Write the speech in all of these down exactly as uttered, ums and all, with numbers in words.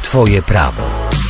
Twoje prawo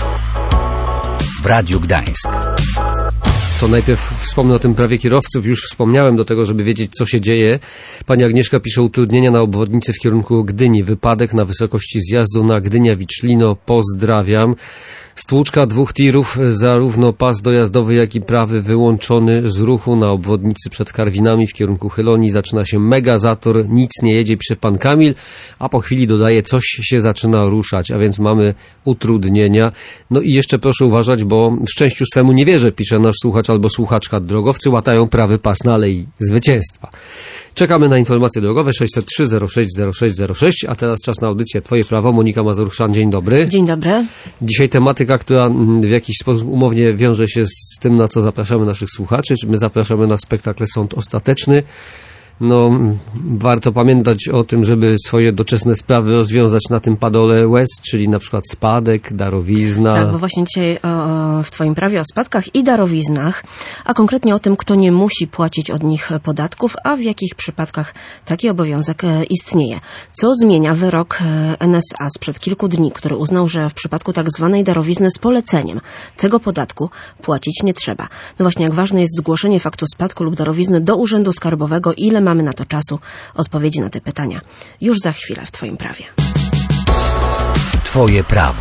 w Radiu Gdańsk. To najpierw wspomnę o tym prawie kierowców. Już wspomniałem do tego, żeby wiedzieć, co się dzieje. Pani Agnieszka pisze: utrudnienia na obwodnicy w kierunku Gdyni. Wypadek na wysokości zjazdu na Gdynia-Wiczlino. Pozdrawiam. Stłuczka dwóch tirów, zarówno pas dojazdowy, jak i prawy wyłączony z ruchu na obwodnicy przed Karwinami w kierunku Chylonii. Zaczyna się mega zator, nic nie jedzie, pisze pan Kamil, a po chwili dodaje, coś się zaczyna ruszać, a więc mamy utrudnienia. No i jeszcze proszę uważać, bo w szczęściu swemu nie wierzę, pisze nasz słuchacz albo słuchaczka. Drogowcy łatają prawy pas na Alei Zwycięstwa. Czekamy na informacje drogowe sześćset trzy zero sześć zero sześć zero sześć, a teraz czas na audycję Twoje prawo. Monika Mazur-Chrzan, dzień dobry. Dzień dobry. Dzisiaj tematyka, która w jakiś sposób umownie wiąże się z tym, na co zapraszamy naszych słuchaczy. My zapraszamy na spektakl Sąd Ostateczny. No, warto pamiętać o tym, żeby swoje doczesne sprawy rozwiązać na tym padole łez, czyli na przykład spadek, darowizna. Tak, bo właśnie dzisiaj o, w Twoim prawie o spadkach i darowiznach, a konkretnie o tym, kto nie musi płacić od nich podatków, a w jakich przypadkach taki obowiązek istnieje. Co zmienia wyrok N S A sprzed kilku dni, który uznał, że w przypadku tak zwanej darowizny z poleceniem tego podatku płacić nie trzeba. No właśnie, jak ważne jest zgłoszenie faktu spadku lub darowizny do Urzędu Skarbowego, ile mamy na to czasu? Odpowiedzi na te pytania już za chwilę w Twoim prawie. Twoje prawo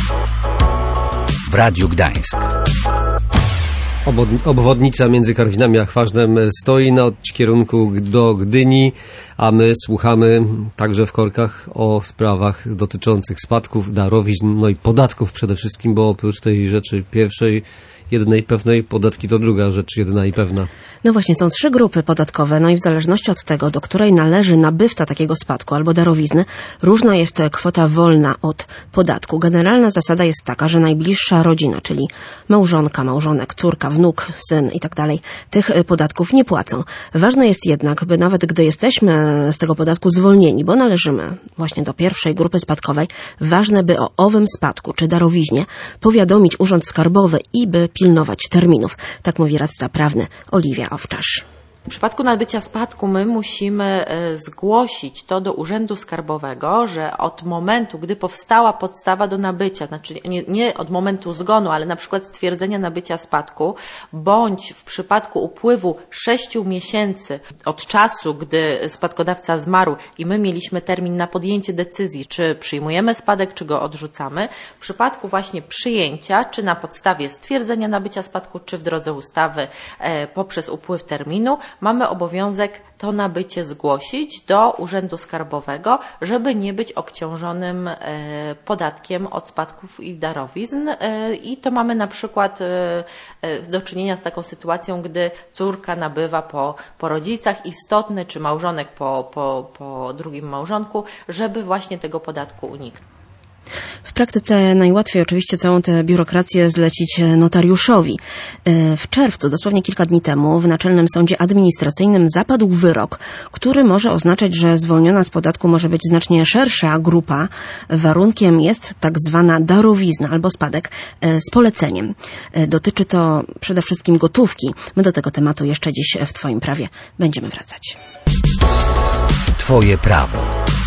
w Radiu Gdańsk. Obwodnica między Karwinami a Chważnem stoi na kierunku do Gdyni, a my słuchamy także w korkach o sprawach dotyczących spadków, darowizn, no i podatków przede wszystkim, bo oprócz tej rzeczy pierwszej, jednej pewnej, podatki to druga rzecz jedyna i pewna. No właśnie, są trzy grupy podatkowe, no i w zależności od tego, do której należy nabywca takiego spadku albo darowizny, różna jest kwota wolna od podatku. Generalna zasada jest taka, że najbliższa rodzina, czyli małżonka, małżonek, córka, wnuk, syn i tak dalej, tych podatków nie płacą. Ważne jest jednak, by nawet gdy jesteśmy z tego podatku zwolnieni, bo należymy właśnie do pierwszej grupy spadkowej, ważne, by o owym spadku czy darowiźnie powiadomić Urząd Skarbowy i by pilnować terminów. Tak mówi radca prawny Oliwia Owczarz. W przypadku nabycia spadku my musimy zgłosić to do Urzędu Skarbowego, że od momentu, gdy powstała podstawa do nabycia, znaczy nie, nie od momentu zgonu, ale na przykład stwierdzenia nabycia spadku, bądź w przypadku upływu sześciu miesięcy od czasu, gdy spadkodawca zmarł i my mieliśmy termin na podjęcie decyzji, czy przyjmujemy spadek, czy go odrzucamy, w przypadku właśnie przyjęcia, czy na podstawie stwierdzenia nabycia spadku, czy w drodze ustawy e, poprzez upływ terminu, mamy obowiązek to nabycie zgłosić do Urzędu Skarbowego, żeby nie być obciążonym podatkiem od spadków i darowizn. I to mamy na przykład do czynienia z taką sytuacją, gdy córka nabywa po, po rodzicach, istotny, czy małżonek po, po, po drugim małżonku, żeby właśnie tego podatku uniknąć. W praktyce najłatwiej oczywiście całą tę biurokrację zlecić notariuszowi. W czerwcu, dosłownie kilka dni temu, w Naczelnym Sądzie Administracyjnym zapadł wyrok, który może oznaczać, że zwolniona z podatku może być znacznie szersza grupa. Warunkiem jest tak zwana darowizna albo spadek z poleceniem. Dotyczy to przede wszystkim gotówki. My do tego tematu jeszcze dziś w Twoim prawie będziemy wracać. Twoje prawo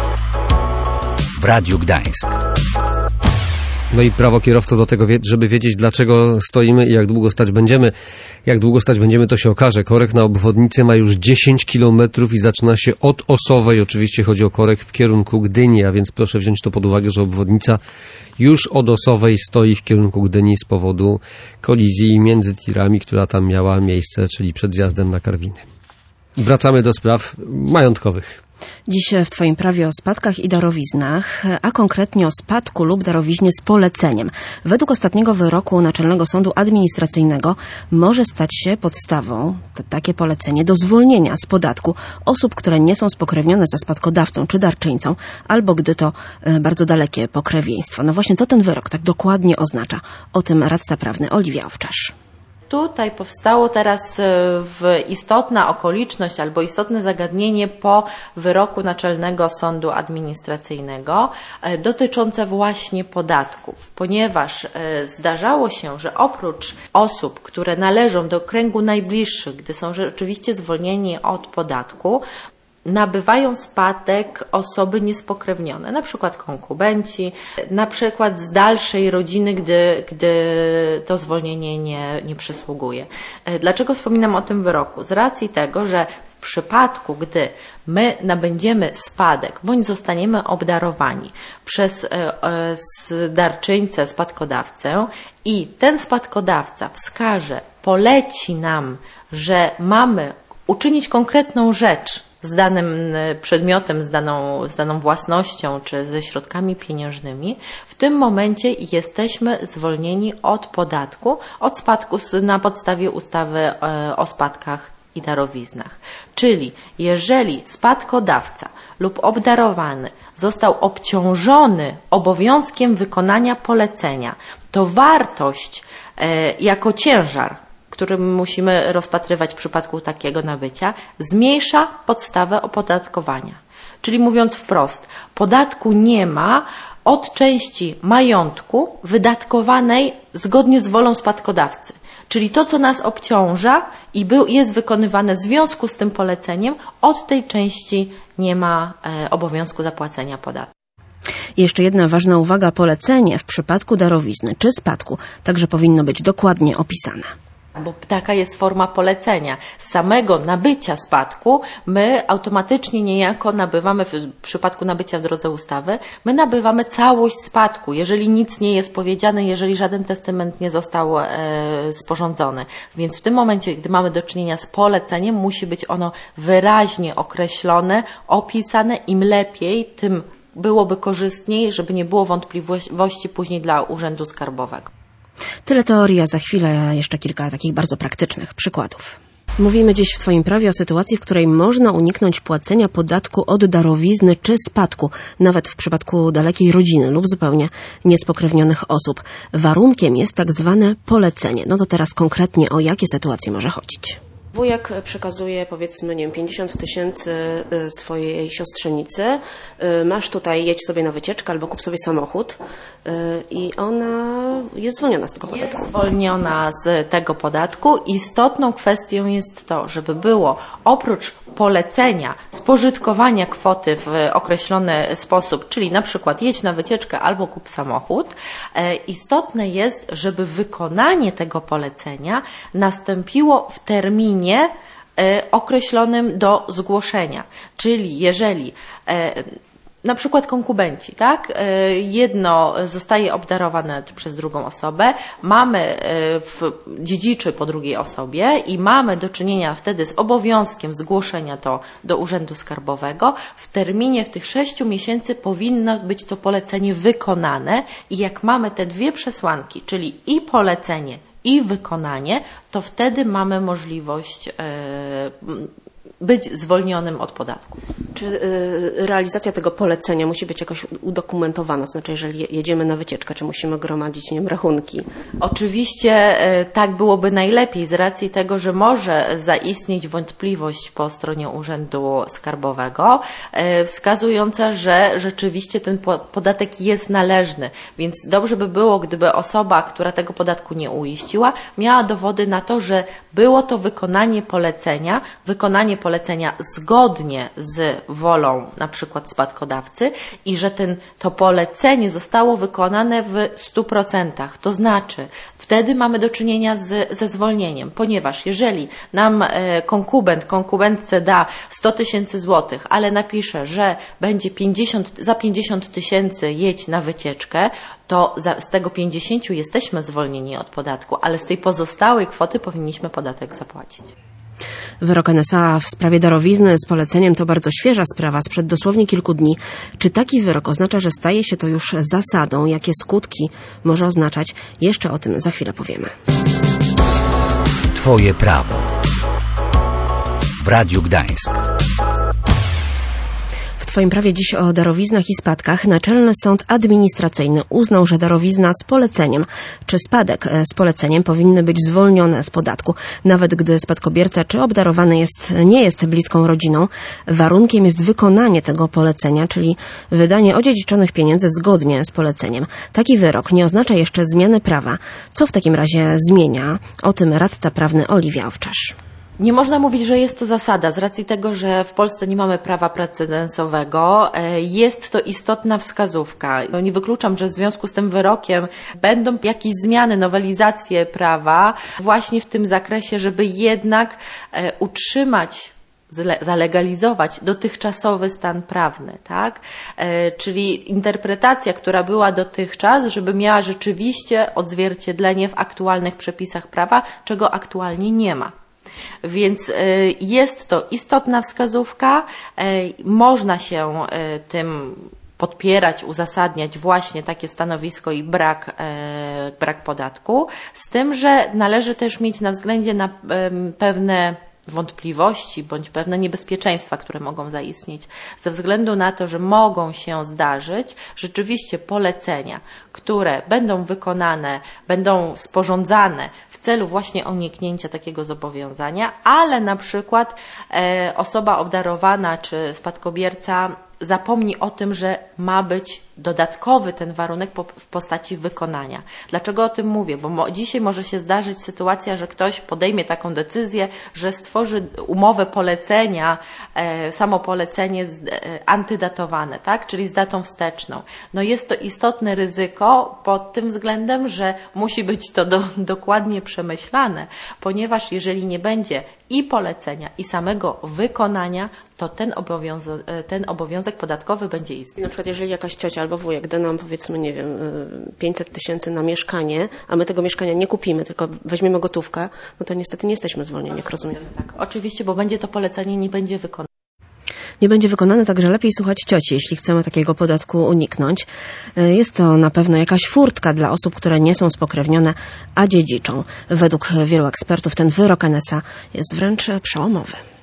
w Radiu Gdańsk. No i prawo kierowców do tego, żeby wiedzieć, dlaczego stoimy i jak długo stać będziemy. Jak długo stać będziemy, to się okaże. Korek na obwodnicy ma już dziesięć kilometrów i zaczyna się od Osowej. Oczywiście chodzi o korek w kierunku Gdyni, a więc proszę wziąć to pod uwagę, że obwodnica już od Osowej stoi w kierunku Gdyni z powodu kolizji między tirami, która tam miała miejsce, czyli przed zjazdem na Karwiny. Wracamy do spraw majątkowych. Dziś w Twoim prawie o spadkach i darowiznach, a konkretnie o spadku lub darowiźnie z poleceniem. Według ostatniego wyroku Naczelnego Sądu Administracyjnego może stać się podstawą to takie polecenie do zwolnienia z podatku osób, które nie są spokrewnione ze spadkodawcą czy darczyńcą, albo gdy to bardzo dalekie pokrewieństwo. No właśnie, co ten wyrok tak dokładnie oznacza? O tym radca prawny Oliwia Owczarz. Tutaj powstało teraz w istotna okoliczność albo istotne zagadnienie po wyroku Naczelnego Sądu Administracyjnego dotyczące właśnie podatków, ponieważ zdarzało się, że oprócz osób, które należą do kręgu najbliższych, gdy są rzeczywiście zwolnieni od podatku, nabywają spadek osoby niespokrewnione, na przykład konkubenci, na przykład z dalszej rodziny, gdy, gdy to zwolnienie nie, nie przysługuje. Dlaczego wspominam o tym wyroku? Z racji tego, że w przypadku, gdy my nabędziemy spadek, bądź zostaniemy obdarowani przez darczyńcę, spadkodawcę i ten spadkodawca wskaże, poleci nam, że mamy uczynić konkretną rzecz z danym przedmiotem, z daną, z daną własnością czy ze środkami pieniężnymi, w tym momencie jesteśmy zwolnieni od podatku, od spadku na podstawie ustawy o spadkach i darowiznach. Czyli jeżeli spadkodawca lub obdarowany został obciążony obowiązkiem wykonania polecenia, to wartość e, jako ciężar, który musimy rozpatrywać w przypadku takiego nabycia, zmniejsza podstawę opodatkowania. Czyli mówiąc wprost, podatku nie ma od części majątku wydatkowanej zgodnie z wolą spadkodawcy. Czyli to, co nas obciąża i był, jest wykonywane w związku z tym poleceniem, od tej części nie ma e, obowiązku zapłacenia podatku. Jeszcze jedna ważna uwaga, polecenie w przypadku darowizny czy spadku także powinno być dokładnie opisane. Bo taka jest forma polecenia. Z samego nabycia spadku my automatycznie niejako nabywamy, w przypadku nabycia w drodze ustawy, my nabywamy całość spadku, jeżeli nic nie jest powiedziane, jeżeli żaden testament nie został e, sporządzony. Więc w tym momencie, gdy mamy do czynienia z poleceniem, musi być ono wyraźnie określone, opisane. Im lepiej, tym byłoby korzystniej, żeby nie było wątpliwości później dla Urzędu Skarbowego. Tyle teorii, a za chwilę jeszcze kilka takich bardzo praktycznych przykładów. Mówimy dziś w Twoim prawie o sytuacji, w której można uniknąć płacenia podatku od darowizny czy spadku, nawet w przypadku dalekiej rodziny lub zupełnie niespokrewnionych osób. Warunkiem jest tak zwane polecenie. No to teraz konkretnie o jakie sytuacje może chodzić? Wujek przekazuje, powiedzmy, nie wiem, pięćdziesiąt tysięcy swojej siostrzenicy. Masz tutaj, jedź sobie na wycieczkę albo kup sobie samochód i ona jest zwolniona z tego podatku. Jest zwolniona z tego podatku. Istotną kwestią jest to, żeby było oprócz polecenia spożytkowania kwoty w określony sposób, czyli na przykład jedź na wycieczkę albo kup samochód, istotne jest, żeby wykonanie tego polecenia nastąpiło w terminie określonym do zgłoszenia. Czyli jeżeli na przykład konkubenci, tak? Jedno zostaje obdarowane przez drugą osobę, mamy w dziedziczy po drugiej osobie i mamy do czynienia wtedy z obowiązkiem zgłoszenia to do Urzędu Skarbowego. W terminie w tych sześciu miesięcy powinno być to polecenie wykonane i jak mamy te dwie przesłanki, czyli i polecenie, i wykonanie, to wtedy mamy możliwość yy, być zwolnionym od podatku. Czy y, realizacja tego polecenia musi być jakoś udokumentowana? Znaczy, jeżeli jedziemy na wycieczkę, czy musimy gromadzić, nie wiem, rachunki? Oczywiście y, tak byłoby najlepiej z racji tego, że może zaistnieć wątpliwość po stronie Urzędu Skarbowego y, wskazująca, że rzeczywiście ten po, podatek jest należny. Więc dobrze by było, gdyby osoba, która tego podatku nie uiściła, miała dowody na to, że było to wykonanie polecenia, wykonanie polecenia zgodnie z wolą na przykład spadkodawcy i że ten, to polecenie zostało wykonane w stu procentach. To znaczy, wtedy mamy do czynienia z, ze zwolnieniem, ponieważ jeżeli nam e, konkubent, konkubentce da sto tysięcy złotych, ale napisze, że będzie pięćdziesiąt, za pięćdziesiąt tysięcy jedź na wycieczkę, to za, z tego pięćdziesięciu jesteśmy zwolnieni od podatku, ale z tej pozostałej kwoty powinniśmy podatek zapłacić. Wyrok N S A w sprawie darowizny z poleceniem to bardzo świeża sprawa, sprzed dosłownie kilku dni. Czy taki wyrok oznacza, że staje się to już zasadą? Jakie skutki może oznaczać? Jeszcze o tym za chwilę powiemy. Twoje prawo w Radiu Gdańsk. W Twoim prawie dziś o darowiznach i spadkach. Naczelny Sąd Administracyjny uznał, że darowizna z poleceniem czy spadek z poleceniem powinny być zwolnione z podatku, nawet gdy spadkobierca czy obdarowany jest, nie jest bliską rodziną. Warunkiem jest wykonanie tego polecenia, czyli wydanie odziedziczonych pieniędzy zgodnie z poleceniem. Taki wyrok nie oznacza jeszcze zmiany prawa. Co w takim razie zmienia? O tym radca prawny Oliwia Owczarz. Nie można mówić, że jest to zasada, z racji tego, że w Polsce nie mamy prawa precedensowego. Jest to istotna wskazówka. Nie wykluczam, że w związku z tym wyrokiem będą jakieś zmiany, nowelizacje prawa właśnie w tym zakresie, żeby jednak utrzymać, zalegalizować dotychczasowy stan prawny, tak? E, czyli interpretacja, która była dotychczas, żeby miała rzeczywiście odzwierciedlenie w aktualnych przepisach prawa, czego aktualnie nie ma. Więc e, jest to istotna wskazówka, e, można się e, tym podpierać, uzasadniać właśnie takie stanowisko i brak, e, brak podatku, z tym, że należy też mieć na względzie na e, pewne wątpliwości bądź pewne niebezpieczeństwa, które mogą zaistnieć, ze względu na to, że mogą się zdarzyć rzeczywiście polecenia, które będą wykonane, będą sporządzane w celu właśnie uniknięcia takiego zobowiązania, ale na przykład e, osoba obdarowana czy spadkobierca zapomni o tym, że ma być dodatkowy ten warunek w postaci wykonania. Dlaczego o tym mówię? Bo mo- dzisiaj może się zdarzyć sytuacja, że ktoś podejmie taką decyzję, że stworzy umowę polecenia, e, samo polecenie z, e, antydatowane, tak? Czyli z datą wsteczną. No jest to istotne ryzyko pod tym względem, że musi być to do, dokładnie przemyślane, ponieważ jeżeli nie będzie i polecenia, i samego wykonania, to ten obowiązek, ten obowiązek podatkowy będzie istniał. Na przykład jeżeli jakaś ciocia albo wujek da nam, powiedzmy, nie wiem, pięćset tysięcy na mieszkanie, a my tego mieszkania nie kupimy, tylko weźmiemy gotówkę, no to niestety nie jesteśmy zwolnieni, jak rozumiem. Tak, oczywiście, bo będzie to polecenie, nie będzie wykonane. Nie będzie wykonane, także lepiej słuchać cioci, jeśli chcemy takiego podatku uniknąć. Jest to na pewno jakaś furtka dla osób, które nie są spokrewnione, a dziedziczą. Według wielu ekspertów ten wyrok N S A jest wręcz przełomowy.